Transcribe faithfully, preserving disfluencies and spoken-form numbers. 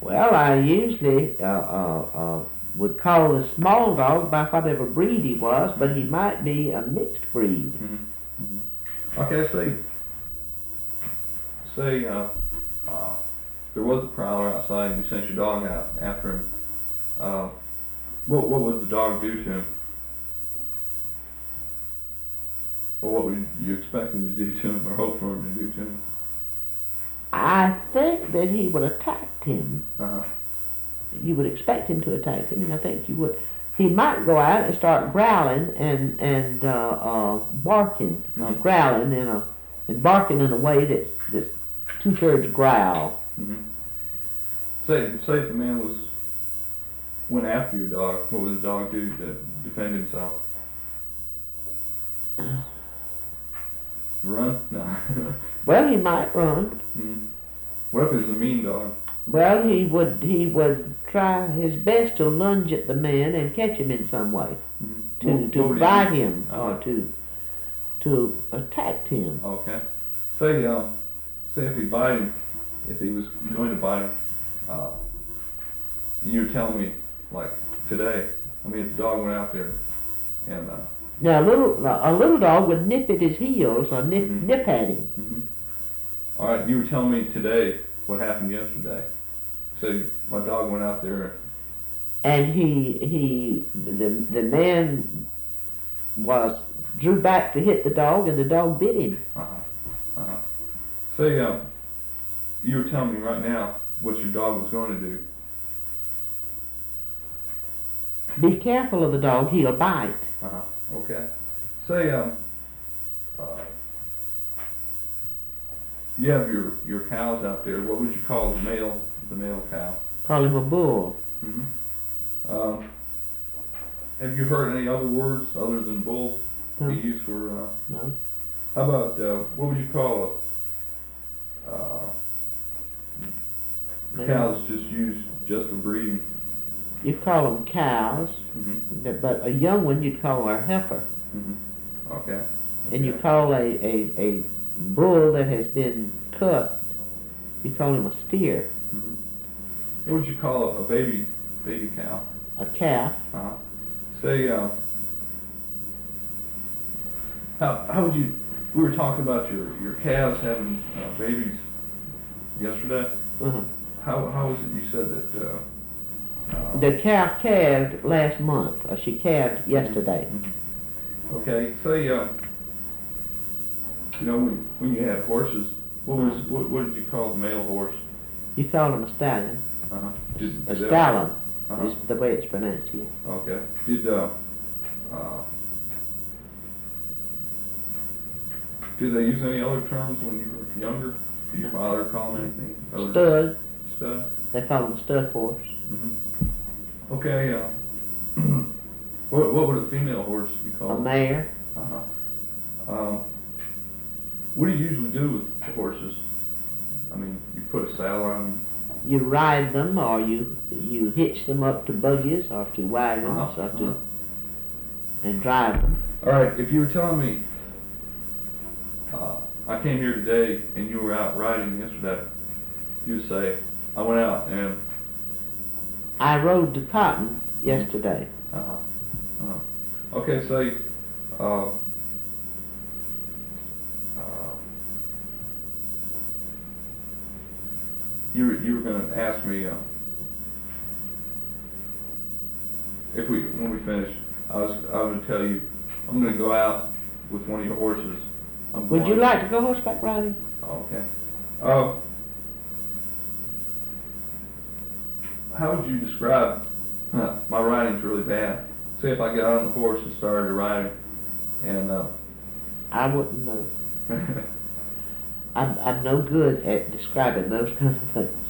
Well, I usually uh, uh, uh, would call the small dog by whatever breed he was, but he might be a mixed breed. Mm-hmm. Mm-hmm. Okay, say, say, uh, uh, there was a prowler outside and you sent your dog out after him. Uh, what, what would the dog do to him? Or what would you expect him to do to him or hope for him to do to him? I think that he would attack him. Uh-huh. You would expect him to attack him, and I think you would. He might go out and start growling and and uh, uh, barking, mm-hmm. uh, growling in a and barking in a way that's that's two thirds growl. Mm-hmm. Say say if the man was went after your dog, what would the dog do to defend himself? Run? No. Well, he might run. Mm-hmm. What if it's a mean dog? Well, he would he would try his best to lunge at the man and catch him in some way, mm-hmm. to what, to what bite him uh-huh. or to to attack him. Okay. Say uh, say if he bite him, if he was going to bite him, uh, and you're telling me like today, I mean if the dog went out there and. Uh, Now, a little a little dog would nip at his heels or nip mm-hmm. nip at him. Mm-hmm. All right, you were telling me today what happened yesterday. So my dog went out there. And he he the the man was drew back to hit the dog, and the dog bit him. Uh huh. Uh huh. Say, uh, you were telling me right now what your dog was going to do. Be careful of the dog; he'll bite. Uh huh. Okay. Say, um, uh, you have your, your cows out there. What would you call the male the male cow? Call him a bull. Mm-hmm. Um, have you heard any other words other than bull No. be used for? Uh, No. how about uh, what would you call a uh, No. cow that's just used just for breeding? You call them cows, Mm-hmm. but a young one you'd call a heifer. Mm-hmm. Okay. Okay. And you call a, a, a bull that has been cut, you call him a steer. Mm-hmm. What would you call a, a baby baby cow? A calf. Uh-huh. Say, uh, how how would you? We were talking about your your calves having uh, babies yesterday. Uh-huh. How how was it? You said that. Uh, uh, The calf calved last month, or she calved yesterday. Mm-hmm. Okay. Say, uh, you know, when when you had horses, what was what, what did you call the male horse? You call him a stallion. Uh-huh. A, Did, a did stallion uh-huh. is the way it's pronounced here. Okay. Did uh, uh, did they use any other terms when you were younger? Did your No. father call them anything? other- Stud. Stud. They call him a stud horse. Mm-hmm. Okay. Uh, what what would a female horse be A called? mare. Uh-huh. Um, what do you usually do with the horses? I mean, you put a saddle on them. You ride them, or you you hitch them up to buggies or to wagons Uh-huh. or to Uh-huh. and drive them. All right. If you were telling me, uh, I came here today and you were out riding yesterday, you would say, I went out and. I rode to cotton yesterday. Uh-huh. Uh-huh. Okay, say, uh, uh, you were, you were going to ask me uh, if we when we finish. I was I was going to tell you I'm going to go out with one of your horses. I'm Would going, you like to go horseback riding? Okay. Uh, how would you describe? Huh, my riding's really bad. Say if I got on the horse and started riding, and uh, I wouldn't know. I'm I'm no good at describing those kind of things.